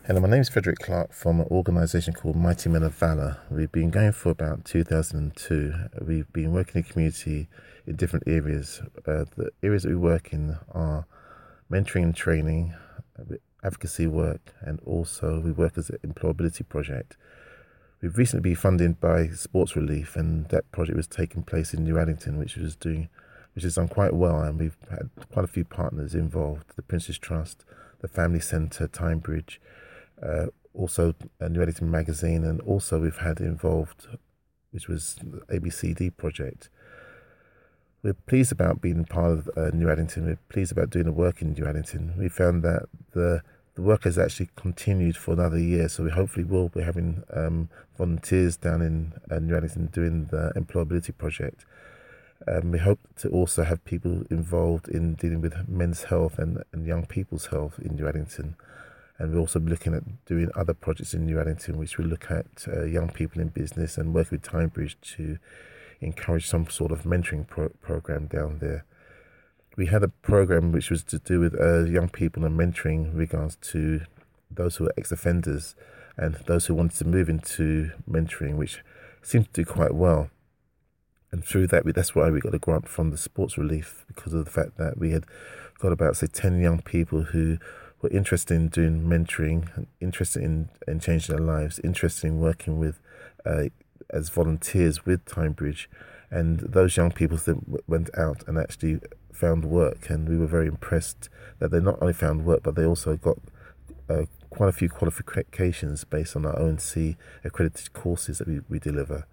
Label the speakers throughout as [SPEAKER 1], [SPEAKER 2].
[SPEAKER 1] Hello, my name is Frederick Clark from an organisation called Mighty Men of Valour. We've been going for about 2002. We've been working in the community in different areas. The areas that we work in are mentoring and training, advocacy work, and also we work as an employability project. We've recently been funded by Sports Relief, and that project was taking place in New Addington, which has done quite well, and we've had quite a few partners involved: the Prince's Trust, the Family Centre, Timebridge, also a New Addington Magazine, and also we've had involved, which was the ABCD project. We're pleased about being part of New Addington. We're pleased about doing the work in New Addington. We found that the work has actually continued for another year, so we hopefully will be having volunteers down in New Addington doing the employability project. We hope to also have people involved in dealing with men's health and young people's health in New Addington. And we're also looking at doing other projects in New Addington, which will look at young people in business and work with Timebridge to encourage some sort of mentoring program down there. We had a program which was to do with young people and mentoring in regards to those who are ex-offenders and those who wanted to move into mentoring, which seemed to do quite well. And through that, that's why we got a grant from the Sports Relief, because of the fact that we had got about, say, 10 young people who were interested in doing mentoring, interested in changing their lives, interested in working with as volunteers with Timebridge. And those young people that went out and actually found work, and we were very impressed that they not only found work, but they also got quite a few qualifications based on our ONC accredited courses that we deliver.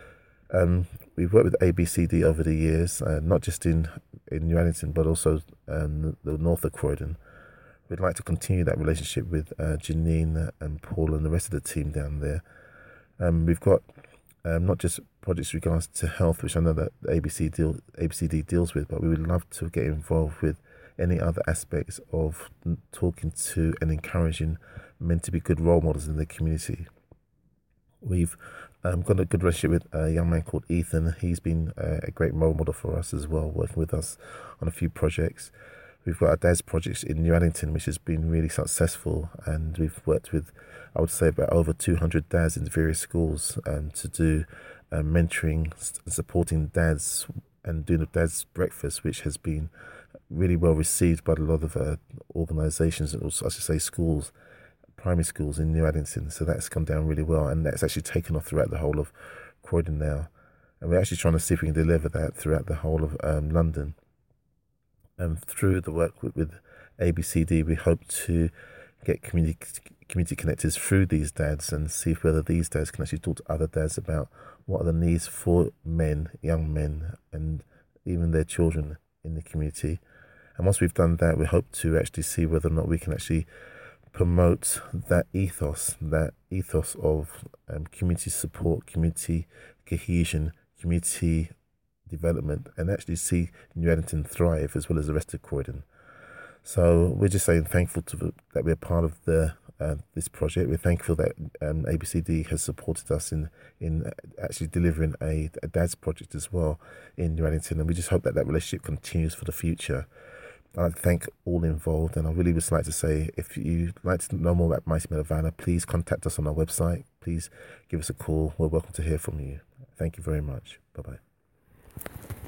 [SPEAKER 1] We've worked with ABCD over the years, not just in New Addington, but also the north of Croydon. We'd like to continue that relationship with Janine and Paul and the rest of the team down there. We've got not just projects regards to health, which I know that ABCD deals with, but we would love to get involved with any other aspects of talking to and encouraging men to be good role models in the community. We've got a good relationship with a young man called Ethan. He's been a great role model for us as well, working with us on a few projects. We've got our dad's projects in New Addington, which has been really successful, and we've worked with, I would say, about over 200 dads in various schools to do mentoring, supporting dads, and doing a dad's breakfast, which has been really well received by a lot of organisations and also, I should say, schools, primary schools in New Addington. So that's gone down really well, and that's actually taken off throughout the whole of Croydon now. And we're actually trying to see if we can deliver that throughout the whole of London. And through the work with ABCD, we hope to get community connectors through these dads and see whether these dads can actually talk to other dads about what are the needs for men, young men, and even their children in the community. And once we've done that, we hope to actually see whether or not we can actually promote that ethos of community support, community cohesion, community development, and actually see New Addington thrive as well as the rest of Croydon. So we're just saying thankful that we're part of this project. We're thankful that ABCD has supported us in actually delivering a dad's project as well in New Addington, and we just hope that relationship continues for the future. I'd like to thank all involved, and I really would like to say, if you'd like to know more about Mighty Men of Valour, please contact us on our website. Please give us a call. We're welcome to hear from you. Thank you very much. Bye-bye.